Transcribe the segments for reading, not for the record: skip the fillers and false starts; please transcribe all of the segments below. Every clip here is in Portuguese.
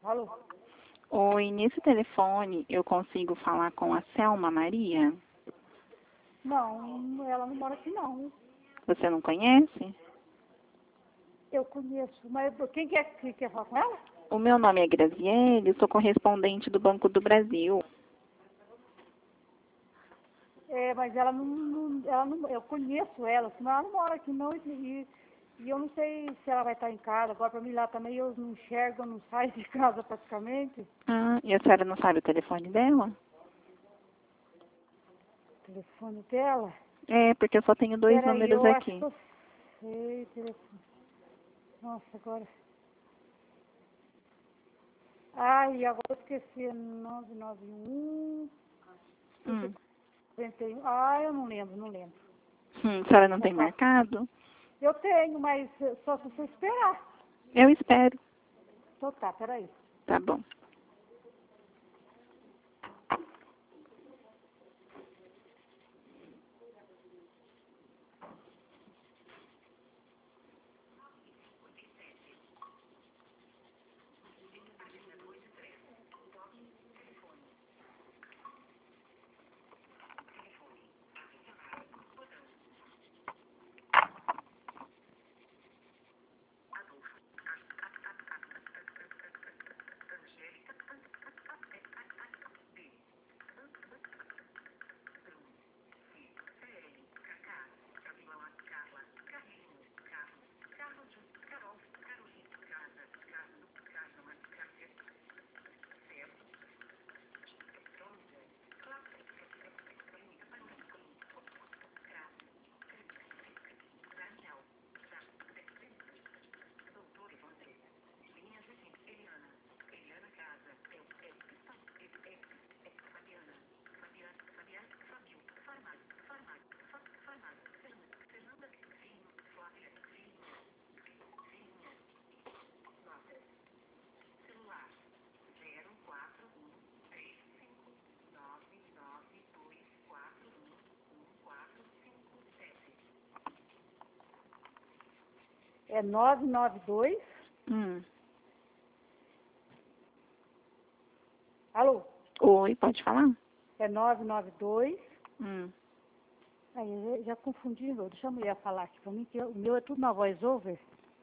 Alô? Oi, nesse telefone eu consigo falar com a Selma Maria? Não, ela não mora aqui não. Você não conhece? Eu conheço, mas quem que quer falar com ela? O meu nome é Graziele, sou correspondente do Banco do Brasil. É, mas ela não, eu conheço ela, mas ela não mora aqui não, e eu não sei se ela vai estar em casa. Agora pra mim lá também eu não enxergo, eu não saio de casa praticamente. Ah, e a senhora não sabe o telefone dela? O telefone dela? É, porque eu só tenho dois Peraí, números eu acho aqui. que eu sei, telefone. Nossa, agora. Ai, agora eu esqueci, 991, Hum. 41. Ah, eu não lembro. A senhora não Já tem faz. marcado? Eu tenho, mas só se você esperar. Eu espero. Então tá, peraí. Tá bom. É 992. Hum. Alô? Oi, pode falar? É 992. Hum. Aí, eu já confundi de novo. Deixa a mulher falar aqui pra mim, que o meu é tudo na voz over.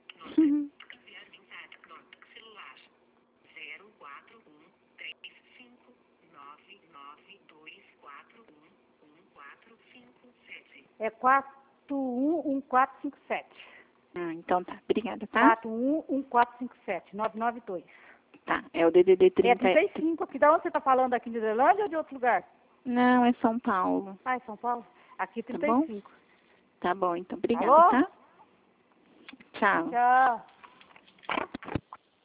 É 411457. Ah, então tá. Obrigada, tá? 411457, 992. Tá. É o DDD É 30. 35 aqui. Da onde você tá falando? Aqui de Uberlândia ou de outro lugar? Não, é São Paulo. Ah, em São Paulo? Aqui Tá bom? 35. Tá bom, então. Obrigada, Alô? tá? Tchau. Tchau.